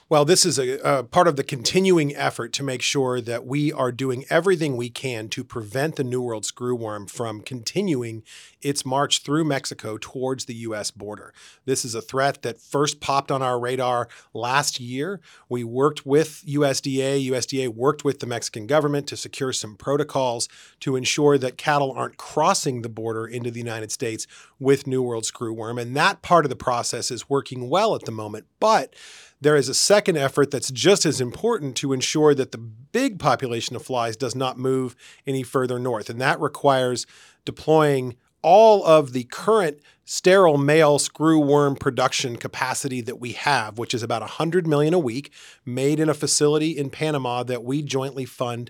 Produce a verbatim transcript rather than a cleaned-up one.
Well, this is a, a part of the continuing effort to make sure that we are doing everything we can to prevent the New World screwworm from continuing its march through Mexico towards the U S border. This is a threat that first popped on our radar last year. We worked with U S D A. U S D A worked with the Mexican government to secure some protocols to ensure that cattle aren't crossing the border into the United States with New World screwworm. And that part of the process is working well at the moment. But there is a second effort that's just as important to ensure that the big population of flies does not move any further north. And that requires deploying all of the current sterile male screwworm production capacity that we have, which is about one hundred million a week, made in a facility in Panama that we jointly fund